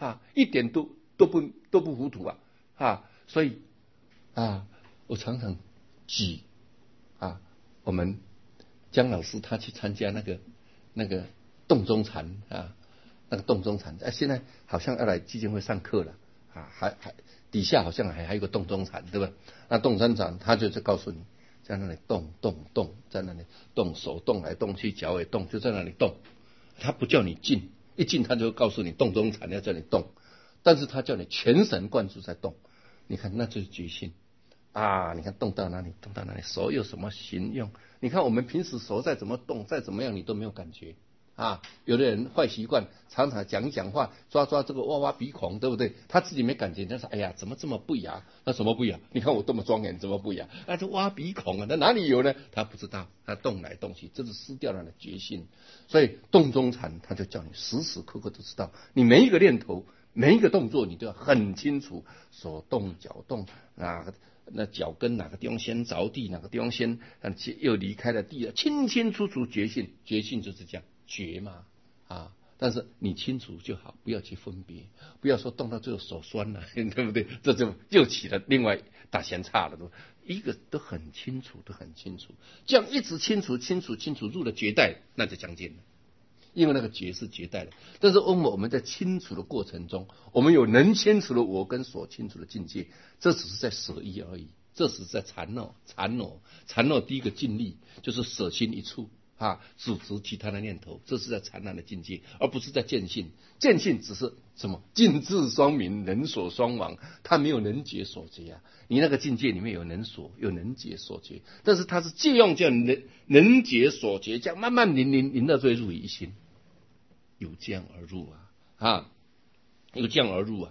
一点都不糊涂所以我常常举我们姜老师他去参加那个洞中禅那个洞中禅现在好像要来基金会上课了还底下好像还有一个洞中禅，对吧？那洞中禅他就是告诉你，在那里动，在那里动，手动来动去，脚也动，就在那里动。他不叫你静，一静他就会告诉你洞中禅要叫你动，但是他叫你全神贯注在动。你看那就是觉性你看动到哪里，手有什么形用？你看我们平时手再怎么动，再怎么样你都没有感觉有的人坏习惯，常常讲话，抓这个挖鼻孔，对不对？他自己没感觉，他说：“哎呀，怎么这么不雅？那什么不雅？你看我这么庄严，怎么不雅？这挖鼻孔那哪里有呢？他不知道，他动来动去，这是失掉了觉性。所以洞中禅他就叫你时时刻刻都知道，你每一个念头，每一个动作，你都要很清楚，手动脚动那脚跟哪个地方先着地，哪个地方先又离开了地，清清楚楚觉性就是这样。觉嘛但是你清楚就好，不要去分别，不要说动到最后手酸了，对不对？这就又起了另外大嫌差了，一个都很清楚，这样一直清楚入了觉带，那就将近了。因为那个觉是绝代的，但是我们在清楚的过程中，我们有能清楚的我跟所清楚的境界，这只是在舍一而已，这只是在禅挪第一个尽力就是舍心一处阻止其他的念头，这是在禅难的境界，而不是在见性。见性只是什么？尽智双明，能所双亡，它没有能解所觉你那个境界里面有能所，有能解所觉，但是它是借用这样能解所觉，这样慢慢临到最入于一心，由降而入由降而入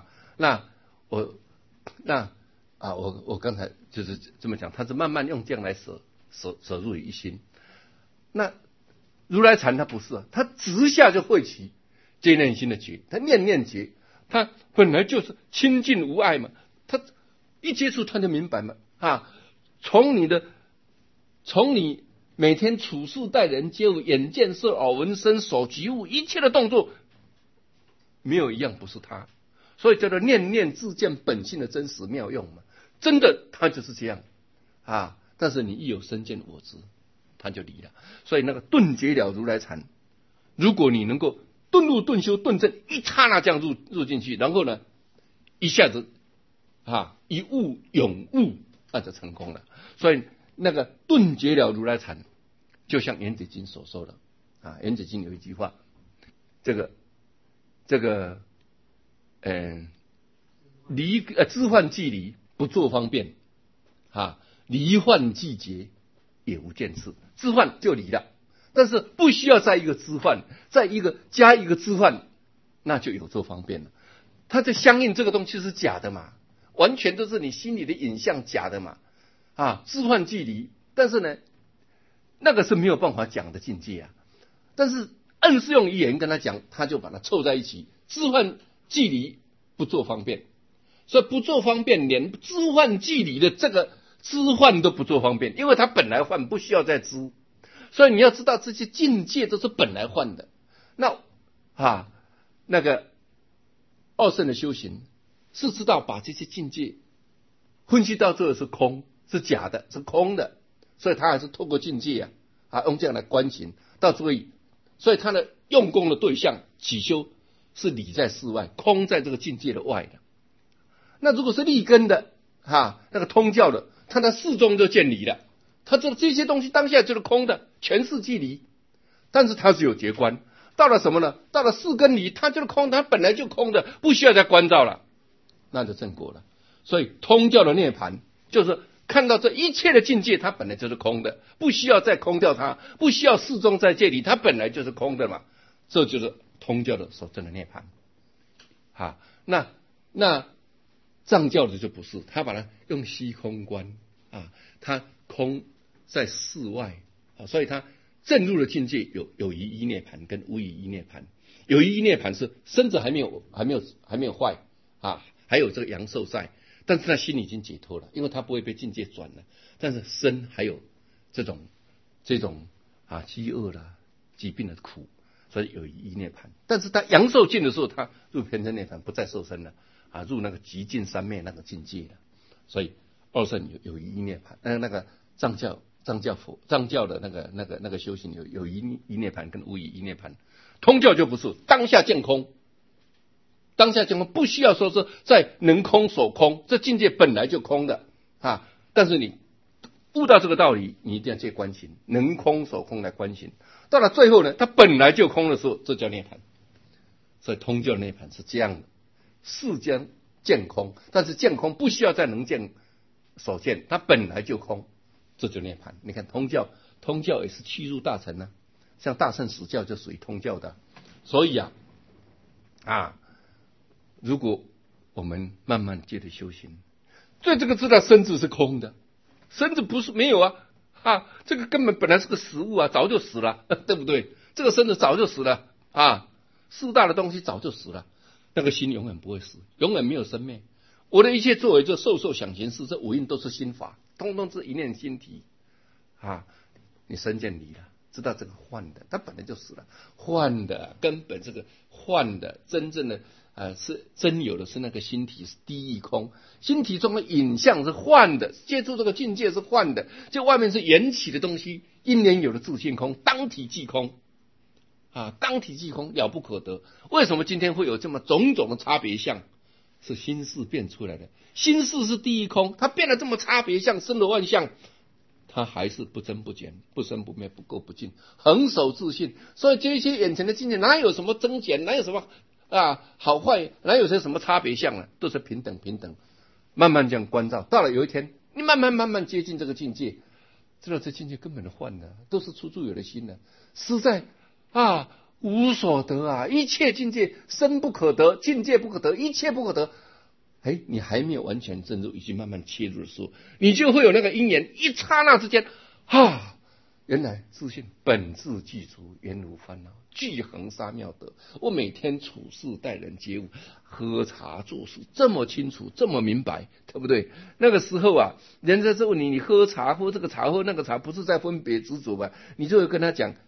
我刚才就是这么讲，它是慢慢用降来舍入于一心。那如来禅它不是它直下就会起接念心的觉，它念觉，它本来就是清净无碍嘛，它一接触它就明白嘛从你每天处事待人接物，眼见色耳闻声手及物，一切的动作没有一样不是它，所以叫做念念自见本性的真实妙用嘛，真的它就是这样但是你一有身见我知，它就离了。所以那个顿觉了如来禅，如果你能够顿入顿修顿证，一刹那这样入进去，然后呢一下子一悟永悟，那就成功了。所以那个顿觉了如来禅，就像圆觉经所说的圆觉经有一句话，这个知幻即离，不作方便离幻即结，也无见次。知幻就离了，但是不需要再一个知幻，加一个知幻，那就有做方便了。它就相应这个东西是假的嘛，完全都是你心里的影像假的嘛知幻即离，但是呢那个是没有办法讲的境界但是硬是用语言跟他讲，他就把它凑在一起，知幻即离，不做方便。所以不做方便，连知幻即离的这个知幻都不做方便，因为它本来幻，不需要再知。所以你要知道这些境界都是本来幻的。那个二圣的修行是知道把这些境界分析到最后是空，是假的，是空的，所以他还是透过境界用这样来观行到最后，所以他的用功的对象起修是理在事外，空在这个境界的外的。那如果是立根的那个通教的，他的事中就见离了，他这些东西当下就是空的，全是即离，但是他是有觉观。到了什么呢？到了四根离，它就是空，它本来就空的，不需要再关照了，那就正果了。所以通教的涅槃就是看到这一切的境界，它本来就是空的，不需要再空掉它，不需要事中再借离，它本来就是空的嘛。这就是通教的所证的涅槃那藏教的就不是，他把它用虚空观它空在事外所以它证入的境界有余一涅槃跟无余一涅槃。有余一涅槃是身子还没有坏还有这个阳寿在，但是他心已经解脱了，因为他不会被境界转了。但是身还有这种饥饿啦、疾病的苦， 所以有一涅槃。但是他阳寿尽的时候，他入偏真涅槃，不再受身了啊，入那个极尽三昧那个境界了。所以二圣有一涅槃，那个藏教的那个修行有一涅槃跟无一涅槃，通教就不是当下见空。当下见空不需要说是在能空所空，这境界本来就空的啊。但是你悟到这个道理，你一定要借观行，能空所空来观行。到了最后呢，它本来就空的时候，这叫涅槃。所以通教涅槃是这样的，世间见空，但是见空不需要在能见所见，它本来就空，这就涅槃。你看通教也是契入大乘啊，像大乘史教就属于通教的。所以如果我们慢慢接着修行，对这个知道身子是空的，身子不是没有啊，这个根本本来是个实物啊，早就死了，对不对？这个身子早就死了啊，四大的东西早就死了，那个心永远不会死，永远没有生灭。我的一切作为，这受想行识，这五蕴都是心法，通通是一念心体啊。你身见离了，知道这个幻的，它本来就死了，幻的根本这个幻的真正的是真有的是那个心体是第一空，心体中的影像是幻的，接触这个境界是幻的，就外面是缘起的东西，因缘有的自性空，当体即空啊，当体即空，了不可得。为什么今天会有这么种种的差别相？是心事变出来的，心事是第一空，它变得这么差别相，生罗万象，它还是不增不减，不生不灭，不垢不净，恒守自性。所以这些眼前的境界哪有什么增减，哪有什么好坏，哪有些什么差别相呢？都是平等，慢慢这样关照，到了有一天你慢慢接近这个境界，知道这境界根本的幻的，都是出自有的心的，实在无所得一切境界身不可得，境界不可得，一切不可得。你还没有完全证入，已经慢慢切入的时候，你就会有那个因缘，一刹那之间原来自性本自具足，原无烦恼，具恒沙妙德。我每天处事待人接物，喝茶做事这么清楚，这么明白，对不对？那个时候人家问你喝茶喝这个茶喝那个茶，不是在分别执着吧？你就会跟他讲，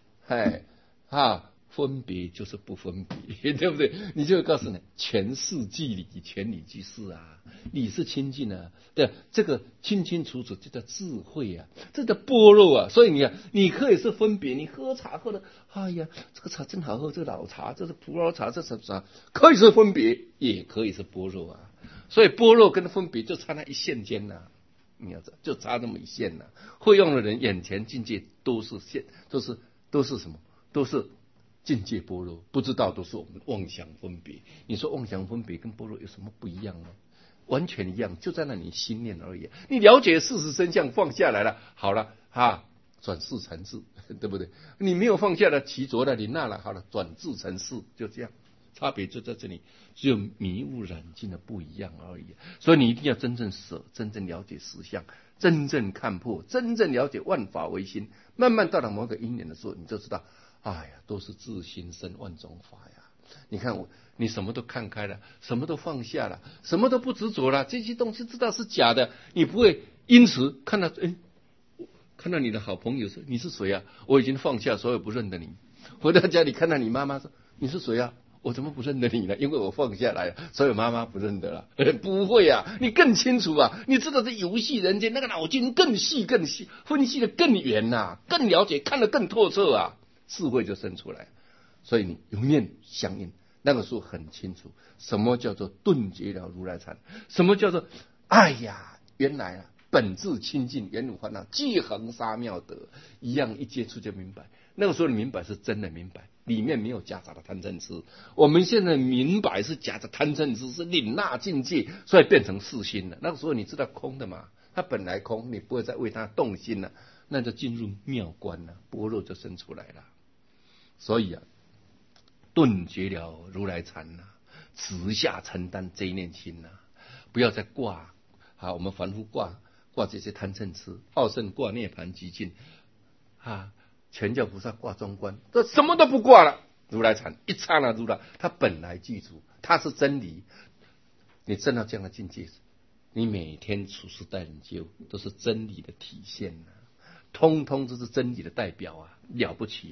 分别就是不分别，对不对？你就会告诉你，全事即理，全理即事理是清净对，这个清清楚楚，这叫智慧这叫般若所以你可以是分别，你喝茶喝的，这个茶真好喝，这老茶，这是普洱茶，这是啥？可以是分别，也可以是般若所以般若跟分别就差那一线间你要知道，就差那么一线会用的人眼前境界都是线，都是什么？都是境界般若，不知道都是我们妄想分别。你说妄想分别跟般若有什么不一样呢？完全一样，就在那你心念而已。你了解事实真相，放下来了，好了转世成智，对不对？你没有放下了，起着了，你那了，好了，转智成事，就这样，差别就在这里，只有迷雾染尽的不一样而已。所以你一定要真正舍，真正了解实相，真正看破，真正了解万法唯心。慢慢到了某个因缘的时候，你就知道。都是自心生万种法你看你什么都看开了，什么都放下了，什么都不执着了，这些东西知道是假的，你不会因此看到你的好朋友说你是谁我已经放下所有不认得你。回到家里看到你妈妈说你是谁我怎么不认得你呢？因为我放下来了，所以妈妈不认得了。不会你更清楚你知道这游戏人间，那个脑筋更细，分析的更远更了解，看得更透彻智慧就生出来。所以你永远相应，那个时候很清楚什么叫做顿觉了如来禅，什么叫做原来本质清净，原无烦恼，即恒沙妙德，一样一接触就明白。那个时候你明白是真的明白，里面没有夹杂的贪嗔痴。我们现在明白是夹杂贪嗔痴，是领纳境界，所以变成四心了。那个时候你知道空的嘛，它本来空，你不会再为它动心了，那就进入妙观了，般若就生出来了。所以顿觉了如来禅直下承担这一念心不要再挂我们凡夫挂这些贪嗔痴，二圣挂涅槃寂静全教菩萨挂中观，这什么都不挂了。如来禅一刹那如来，它本来具足，它是真理。你证到这样的境界，你每天处事待人接物都是真理的体现通通都是真理的代表了不起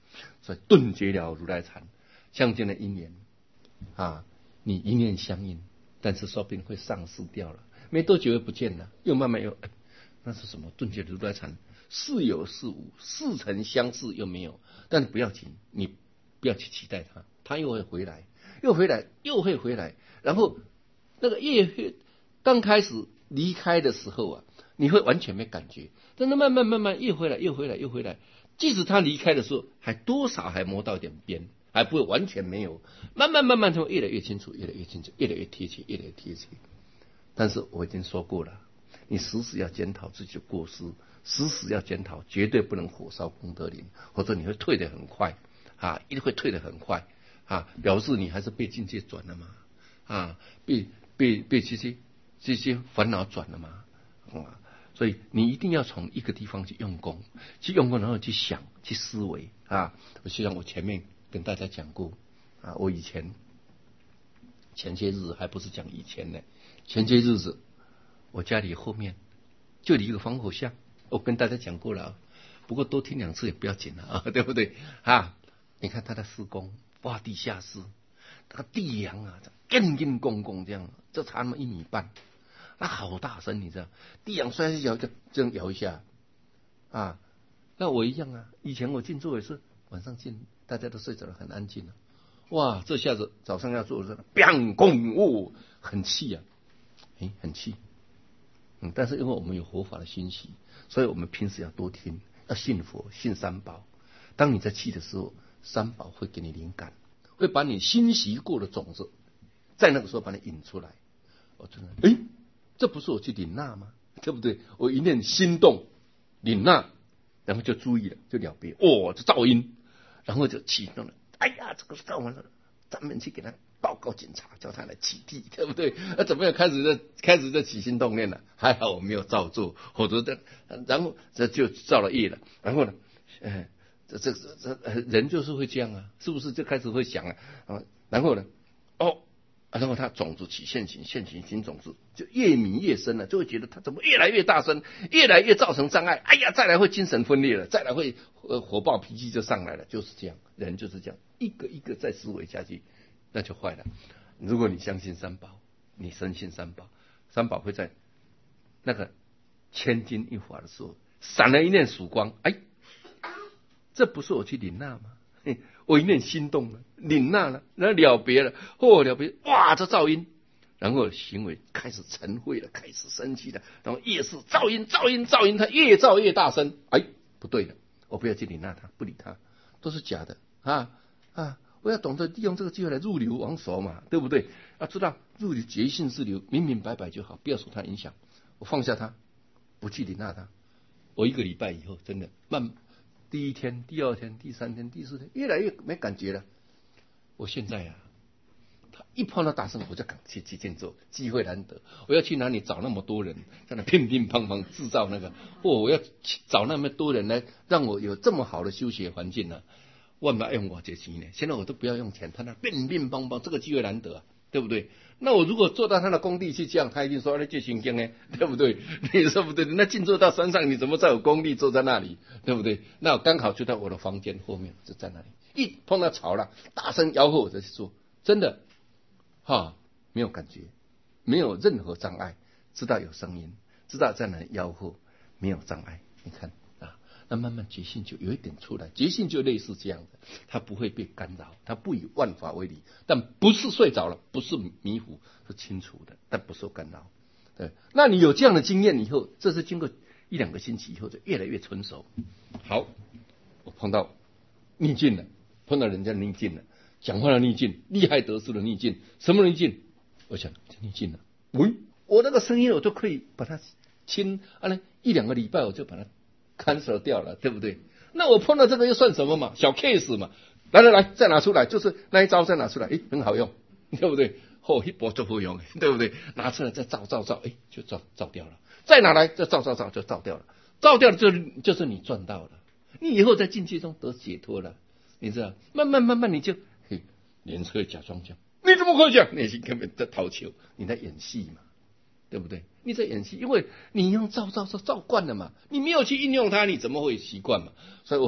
所以顿觉了如来禅，相见的因缘啊，你一念相应，但是说不定会丧失掉了，没多久又不见了，又慢慢又，那是什么？顿觉如来禅，似有似无，似曾相识又没有，但不要紧，你不要去期待它，它又会回来，又回来，又会回来，然后那个越刚开始离开的时候啊，你会完全没感觉，但是慢慢又回来，又回来，又回来。即使他离开的时候，还多少还摸到一点边，还不会完全没有。慢慢就会越来越清楚，越来越清楚，越来越贴切，越来越贴切。但是我已经说过了，你时时要检讨自己的过失，时时要检讨，绝对不能火烧功德林，或者你会退得很快啊，一定会退得很快啊，表示你还是被境界转了嘛啊，被这些烦恼转了嘛啊。所以你一定要从一个地方去用功，然后去想，去思维啊。就像我前面跟大家讲过啊，我以前前些日子还不是讲以前呢，前些日子我家里后面就有一个防火巷，我跟大家讲过了，不过多听2次也不要紧了啊，对不对啊？你看他的施工挖地下室，那个地梁啊，硬公公这样，就差那么1米半。那好大声，你知道，地梁摔下去这样摇一下啊。那我一样啊，以前我静坐也是晚上静，大家都睡着了，很安静了。哇，这下子早上要做的时候，biang gong，很气啊，很气。但是因为我们有佛法的熏习，所以我们平时要多听，要信佛，信三宝。当你在气的时候，三宝会给你灵感，会把你熏习过的种子，在那个时候把你引出来。我真的，这不是我去领纳吗？对不对？我一念心动，领纳，然后就注意了，就了别，这噪音，然后就启动了。哎呀，这个是干完了，咱们去给他报告警察，叫他来起地，对不对？怎么样开始就起心动念了？还好我没有照做，否则然后这就造了业了。然后呢，这人就是会这样啊，是不是就开始会想啊？然后呢，然后他种子起现行，现行种子就越迷越深了，就会觉得他怎么越来越大声，越来越造成障碍。哎呀，再来会精神分裂了，再来会火爆脾气就上来了，就是这样，人就是这样，一个一个再思维下去，那就坏了。如果你相信三宝，你深信三宝，三宝会在那个千钧一发的时候闪了一念曙光，这不是我去领纳吗？我一念心动了，领纳了，然后了别了，了别，哇，这噪音，然后行为开始晨会了，开始生气了，然后夜市噪音，它越噪越大声，不对了，我不要去领纳它，不理它，都是假的我要懂得利用这个机会来入流往熟嘛，对不对？要知道入流觉性是流，明明白白就好，不要受它影响，我放下它，不去领纳它，我1个礼拜以后真的第1天、第2天、第3天、第4天，越来越没感觉了。我现在他一碰到大声，我就赶去静坐，机会难得。我要去哪里找那么多人，在那乒乒乓乓制造那个？我要找那么多人来让我有这么好的修学环境呢？万不要用我这钱呢？现在我都不要用钱，他那乒乒乓乓，这个机会难得对不对？那我如果坐到他的工地去这样，他一定说那就行经呢，对不对？你说不对？那静坐到山上，你怎么再有功力坐在那里，对不对？那我刚好就在我的房间后面，就在那里，一碰到吵了，大声吆喝我就去做，真的没有感觉，没有任何障碍，知道有声音，知道在哪里吆喝，没有障碍。你看那慢慢觉性就有一点出来，觉性就类似这样的，它不会被干扰，它不以万法为理，但不是睡着了，不是迷糊，是清楚的，但不受干扰。对，那你有这样的经验以后，这是经过1-2个星期以后，就越来越成熟。好，我碰到逆境了，碰到人家逆境了，讲话的逆境，厉害得失的逆境，什么逆境？我想逆境了，我那个声音我都可以把它1-2个礼拜我就把它cancel掉了，对不对？那我碰到这个又算什么嘛？小 case 嘛。来，再拿出来，就是那一招再拿出来，很好用，对不对？一波就不用，对不对？拿出来再照，就照掉了。再拿来再照，就照掉了。照掉了就是你赚到了，你以后在境界中得解脱了，你知道？慢慢你就连车假装讲，你怎么会讲？内心根本在逃球，你在演戏嘛。对不对？你在演戏，因为你用照惯了嘛，你没有去应用它，你怎么会习惯嘛？所以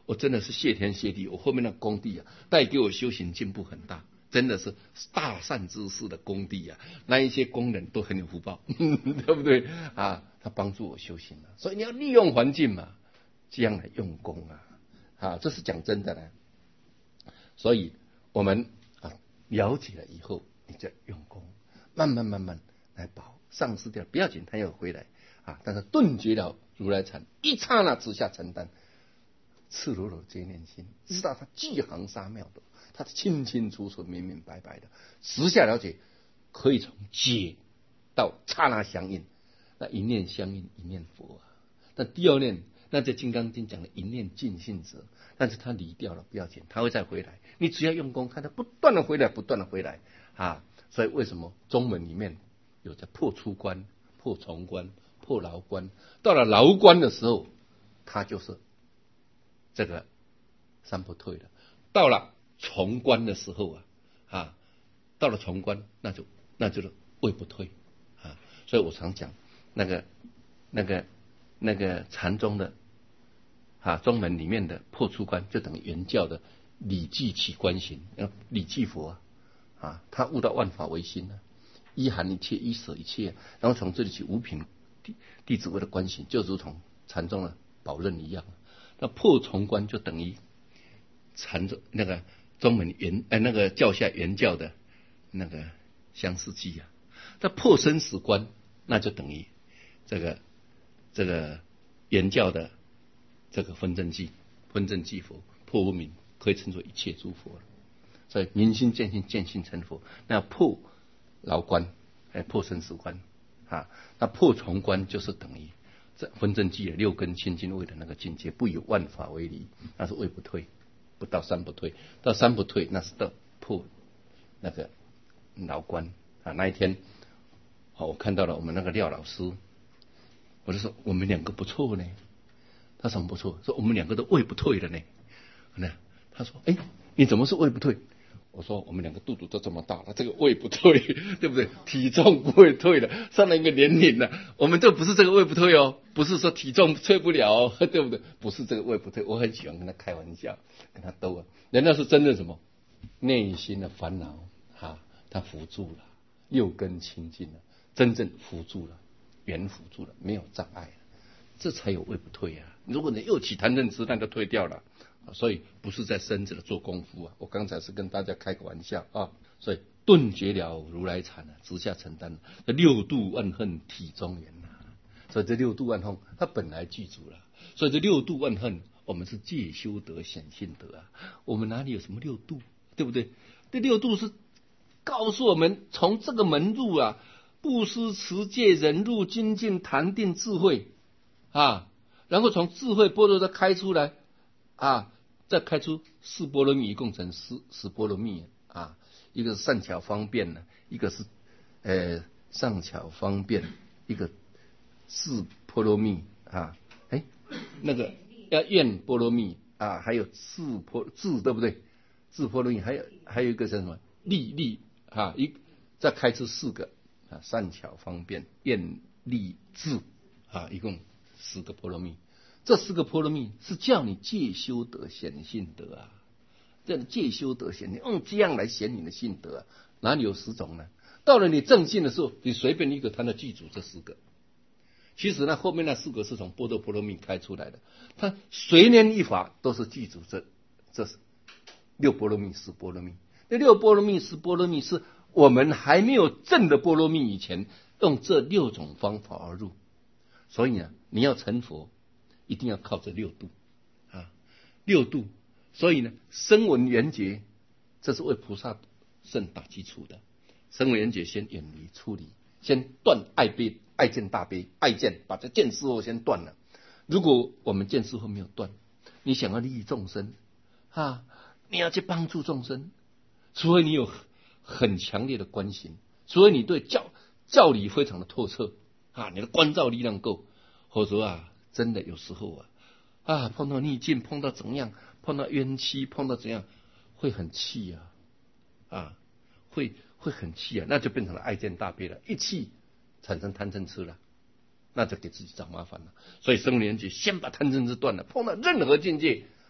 我真的是谢天谢地，我后面那工地啊，带给我修行进步很大，真的是大善知识的工地啊，那一些工人都很有福报，对不对啊？他帮助我修行了，所以你要利用环境嘛，这样来用功这是讲真的呢。所以我们了解了以后，你就用功，慢慢来保，丧失掉不要紧，它又回来但是顿觉了如来禅，一刹那之下承担，赤裸裸皆念心，知道他具行杀妙的，他清清楚楚、明明白白的，实下了解，可以从解到刹那相应，那一念相应，一念佛那第二念，那在《金刚经》讲的一念尽性者，但是他离掉了不要紧，他会再回来，你只要用功，看他不断的回来，不断的回来所以为什么中文里面有着破出关、破重关、破牢关，到了牢关的时候，他就是这个三不退了。到了重关的时候到了重关，那就是位不退所以我常讲那个禅宗的宗门里面的破出关，就等于原教的理记起观行，理记佛他悟到万法唯心一含一切，一舍一切然后从这里起五品弟子规的观行，就如同禅宗的宝刃一样。那破重关就等于禅宗那个宗门那个教下原教的那个相似记那破生死关，那就等于这个原教的这个分正记佛，破无明可以称作一切诸佛了。所以明心见性，见性成佛。那破牢关，破生死关那破重关就是等于这分正记的六根清净位的那个境界，不以万法为离，那是位不退，不到三不退，到三不退那是到破那个牢关那一天我看到了我们那个廖老师，我就说我们两个不错呢。他什么不错？说我们两个都位不退了呢。他说你怎么是位不退？我说我们两个肚子都这么大了，这个位不退，对不对？体重不会退了，上了一个年龄了，我们这不是这个位不退不是说体重退不了对不对？不是这个位不退。我很喜欢跟他开玩笑，跟他逗人家是真的什么内心的烦恼他扶住了，六根清净了，真正扶住了，圆扶住了，没有障碍了，这才有位不退如果你又起贪嗔痴，那就退掉了所以不是在身子的做功夫我刚才是跟大家开个玩笑所以顿觉了如来禅直下承担六度万恨体中圆所以这六度万恨它本来具足了，所以这六度万恨我们是借修德显性德我们哪里有什么六度，对不对？这六度是告诉我们从这个门入布施持戒忍辱精进禅定智慧然后从智慧波罗的开出来再开出四波罗蜜，一共成十波罗蜜一个是善巧方便一个是善巧方便，一个四波罗蜜那个要愿波罗蜜还有智对不对？智波罗蜜还有一个是什么利再开出四个善巧方便愿利智一共4个波罗蜜。这4个波罗蜜是叫你借修德显性德这样借修德显，你用这样来显你的性德哪里有10种呢？到了你正信的时候，你随便一个它的记住这10个。其实呢，后面那4个是从般若波罗蜜开出来的，它随念一法都是记住这6波罗蜜10波罗蜜。那6波罗蜜10波罗蜜是我们还没有证的波罗蜜以前用这6种方法而入。所以呢，你要成佛一定要靠这6度6度。所以呢，声闻缘觉这是为菩萨圣打基础的。声闻缘觉先远离出离，先断爱见大悲，爱见把这见思惑先断了。如果我们见思惑没有断，你想要利益众生你要去帮助众生，除非你有很强烈的观行，除非你对教理非常的透彻你的观照力量够，否则真的有时候碰到逆境，碰到怎样，碰到冤屈，碰到怎样，会很气会很气那就变成了爱见大悲了，一气产生贪嗔痴了，那就给自己找麻烦了。所以声闻缘觉先把贪嗔痴断了，碰到任何境界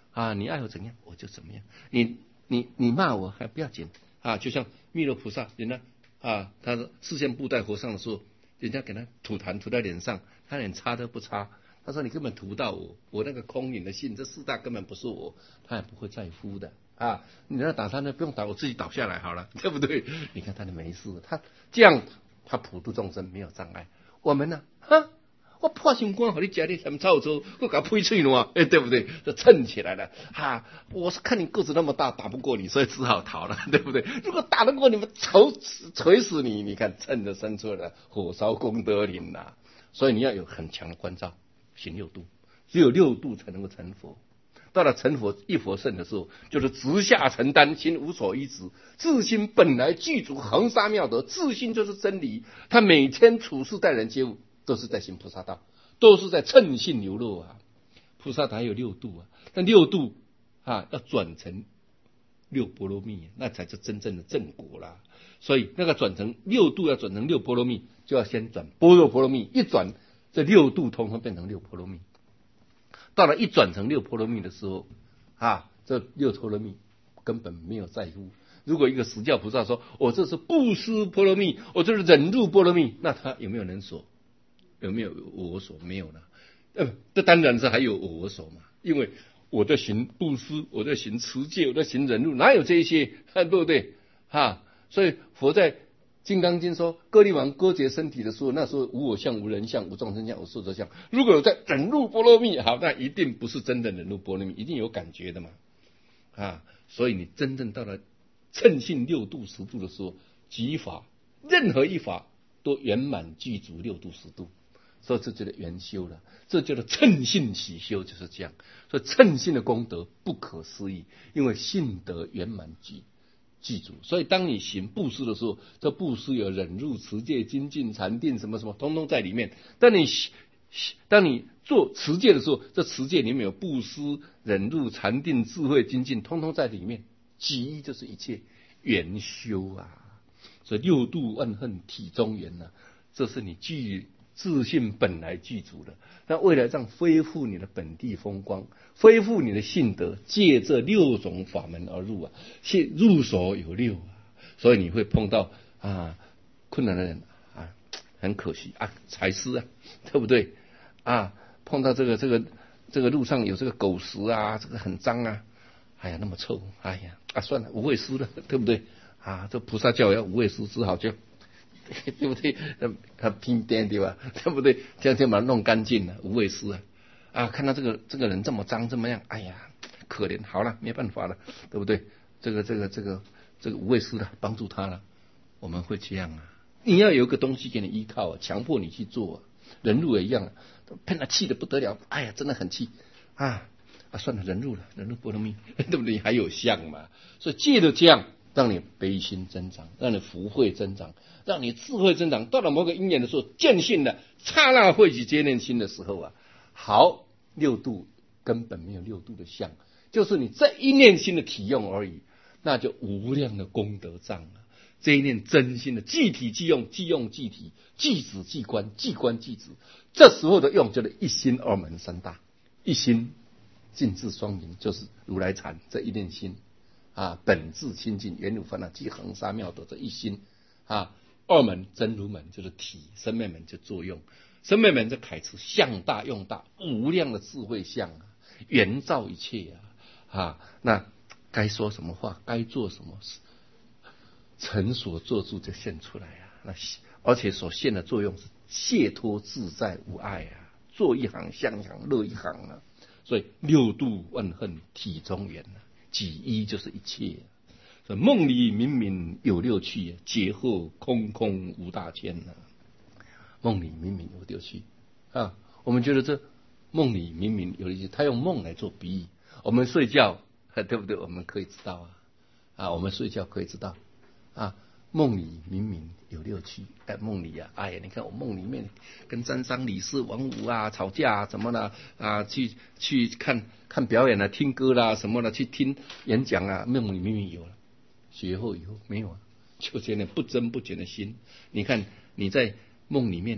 啊，你爱我怎样我就怎么样，你骂我还不要紧啊，就像弥勒菩萨，人家啊，他视线布袋和尚的时候，人家给他吐痰吐在脸上，他脸擦都不擦，他说你根本吐不到我那个空灵的性，这四大根本不是我，他也不会在乎的啊。你那打他呢，不用打，我自己倒下来好了，对不对？你看他就没事，他这样他普度众生没有障碍。我们呢，我破心肝和你家里嫌臭臭，我给他呸脆了，对不对？就蹭起来了我是看你个子那么大，打不过你，所以只好逃了，对不对？如果打得过你们，锤死你！你看蹭着生出来了，火烧功德林呐。所以你要有很强的关照，行六度，只有六度才能够成佛。到了成佛一佛圣的时候，就是直下承担，心无所依止，自心本来具足恒沙妙德，自心就是真理。他每天处事待人接物，都是在行菩萨道，都是在乘性流露啊。菩萨还有六度啊，但六度要转成六波罗蜜，那才是真正的正果啦。所以那个转成六度要转成六波罗蜜，就要先转般若波罗蜜，一转这六度通通变成六波罗蜜。到了一转成六波罗蜜的时候这六波罗蜜根本没有在乎。如果一个实教菩萨说我这是布施波罗蜜，我这是忍辱波罗蜜，那他有没有人所？有没有我所？没有了。这当然是还有我所嘛，因为我在行布施，我在行持戒，我在行忍辱，哪有这些？对不对？所以佛在金刚经说，歌利王割截身体的时候，那时候无我相、无人相、无众生相、无寿者相。如果有在忍辱波罗蜜，那一定不是真的忍辱波罗蜜，一定有感觉的嘛。所以你真正到了乘性六度十度的时候，即法任何一法都圆满具足六度十度。所以这就是圆修了，这叫做乘性起修，就是这样。所以乘性的功德不可思议，因为性德圆满具足。所以当你行布施的时候，这布施有忍辱、持戒、精进、禅定什么什么，通通在里面。当你做持戒的时候，这持戒里面有布施、忍辱、禅定、智慧、精进，通通在里面。即一就是一切圆修啊。所以六度万恨体中圆这是你自信本来具足的，那未来这样恢复你的本地风光，恢复你的性德，借这六种法门而入入手有六所以你会碰到困难的人很可惜财师对不对碰到这个路上有这个狗食这个很脏那么臭算了，无畏施了，对不对这菩萨教要无畏施，只好就对不对？他拼颠对吧？对不对？这样就把它弄干净了，无畏施看到这个人这么脏这么样，可怜，好了，没办法了，对不对？这个无畏施了，帮助他了，我们会这样你要有一个东西给你依靠强迫你去做忍辱也一样骗他气得不得了，真的很气算了，忍辱波罗蜜，对不对？还有相嘛，所以借着这样。让你悲心增长，让你福慧增长，让你智慧增长。到了某个因缘的时候，见性了，刹那慧起接念心的时候好，六度根本没有六度的相，就是你这一念心的体用而已，那就无量的功德障这一念真心的即体即用，即用即体，即止即观，即观即止。这时候的用就是一心二门三大，一心净智双明，就是如来禅这一念心。本质清净，圆如烦恼，即恒沙妙德，这一心二门真如门就是体，生灭门就作用，生灭门就开始相大用大，无量的智慧相圆照一切那该说什么话，该做什么事，成所做主就现出来那而且所现的作用是解脱自在无碍做一行像一行，乐一行所以六度万恨体中圆即一就是一切所以梦里明明有六趣劫后空空无大千梦里明明有六趣我们觉得这梦里明明有六趣，他用梦来做比喻。我们睡觉对不对？我们可以知道我们睡觉可以知道梦里明明有六趣梦里你看我梦里面跟张三李四王五吵架怎么了去看表演听歌啦什么的，去听演讲梦里明明有了，学后以后没有就这样不增不减的心。你看你在梦里面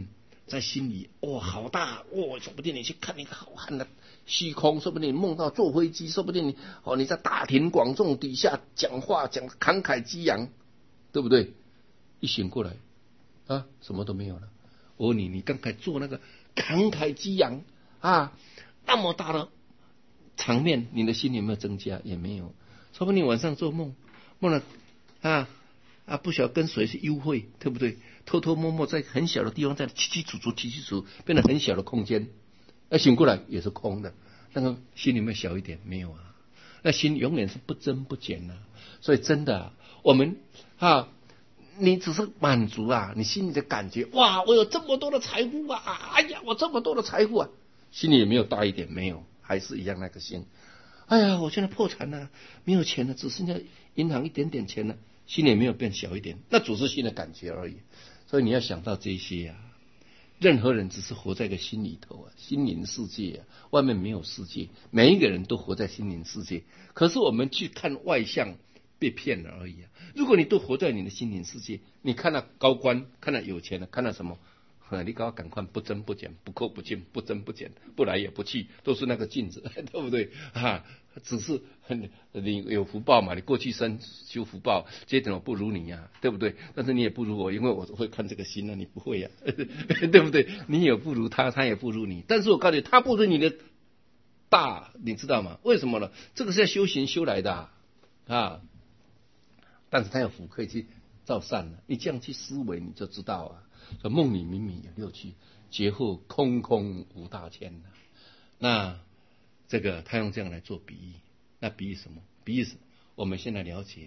在心里，好大，说不定你去看一个好汉的虚空，说不定你梦到坐飞机，说不定你在大庭广众底下讲话，讲慷慨激昂，对不对？一醒过来啊，什么都没有了。我问你，你刚才做那个慷慨激昂啊，那么大的场面，你的心有没有增加？也没有。说不定你晚上做梦，梦了不晓得跟谁去幽会，对不对？偷偷摸摸在很小的地方，在起楚，变得很小的空间，醒过来也是空的。那个心有没有小一点？没有啊。那心永远是不增不减啊。所以真的我们你只是满足你心里的感觉，哇，我有这么多的财富啊，哎呀，我这么多的财富啊，心里有没有大一点？没有，还是一样那个心。哎呀，我现在破产了，没有钱了，只剩下银行一点点钱了，心里也没有变小一点，那只是心的感觉而已。所以你要想到这些任何人只是活在一个心里头心灵世界外面没有世界，每一个人都活在心灵世界，可是我们去看外相，被骗了而已如果你都活在你的心灵世界，你看到高官，看到有钱的，看到什么你赶快不增不减，不扣不进，不增不减，不来也不去，都是那个镜子，对不对只是你有福报嘛，你过去生修福报，这点我不如你对不对？但是你也不如我，因为我会看这个心你不会对不对？你也不如他，他也不如你，但是我告诉你，他不如你的大，你知道吗？为什么呢？这个是要修行修来的但是他有福可以去造善你这样去思维，你就知道说梦里明明有六趣，劫后空空无大千那这个他用这样来做比喻，那比喻什么？比喻什么？我们现在了解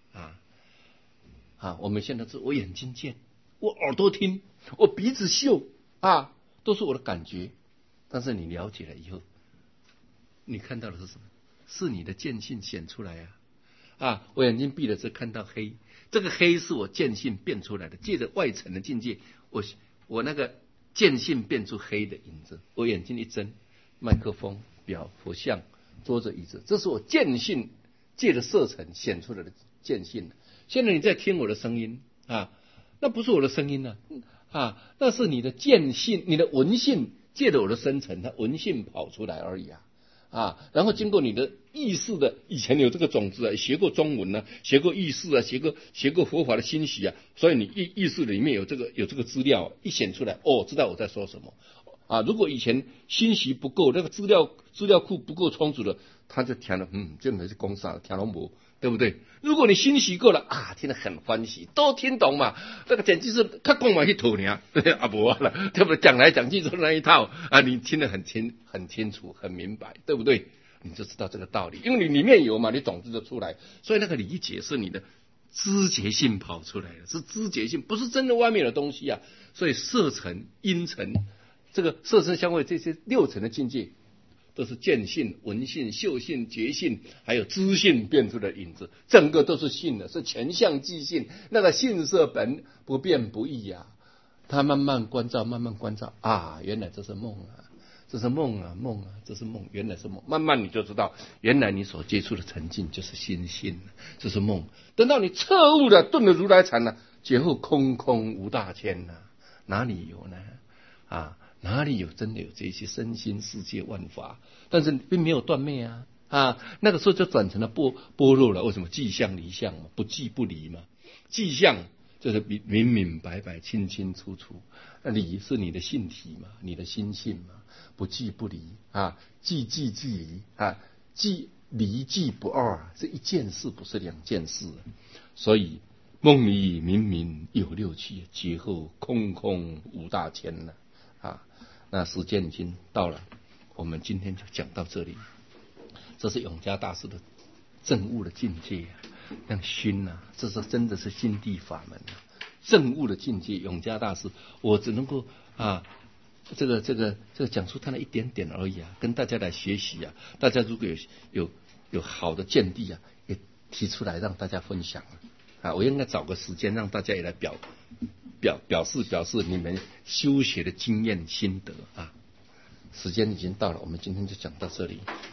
了我们现在是我眼睛见，我耳朵听，我鼻子嗅都是我的感觉。但是你了解了以后，你看到的是什么？是你的见性显出来我眼睛闭了是看到黑，这个黑是我见性变出来的，借着外层的境界，我那个见性变出黑的影子。我眼睛一睁，麦克风、表、佛像、桌子、椅子，这是我见性借着色层显出来的见性。现在你在听我的声音那不是我的声音那是你的见性，你的闻性借着我的生成，它闻性跑出来而已然后经过你的意识的，以前有这个种子学过中文学过意识学过佛法的欣喜所以你意识里面有这个资料一显出来知道我在说什么如果以前欣喜不够，那个资料库不够充足的，他就填了这没是公啥填了没，对不对？如果你欣喜够了听得很欢喜，都听懂嘛，这个简直是他光买一头呢不了，对不对？讲来讲去就是那一套你听得很清楚很明白，对不对？你就知道这个道理，因为你里面有嘛，你种子就出来，所以那个理解是你的知觉性跑出来的，是知觉性，不是真的外面的东西所以色尘、音尘，这个色声香味这些六层的境界，都是见性、闻性、嗅性、觉性，还有知性变出的影子，整个都是性的，是全相即性。那个性色本不变不异他慢慢关照，原来这是梦这是梦这是梦，原来是梦。慢慢你就知道，原来你所接触的沉静就是心性，这是梦。等到你彻悟了，顿了如来禅了，劫后空空无大千哪里有呢？哪里有真的有这些身心世界万法？但是并没有断灭那个时候就转成了般若了。为什么？即相离相嘛，不即不离嘛。即相就是明明白白、清清楚楚，离是你的性体嘛，你的心性嘛，不即不离即即离即离即不二这一件事，不是两件事。所以梦里明明有六趣，劫后空空无大千那时间已经到了，我们今天就讲到这里。这是永嘉大师的证悟的境界那熏这是真的是心地法门证悟的境界。永嘉大师，我只能够这个讲出他那一点点而已跟大家来学习大家如果有好的见地也提出来让大家分享我应该找个时间让大家也来表示你们修学的经验心得时间已经到了，我们今天就讲到这里。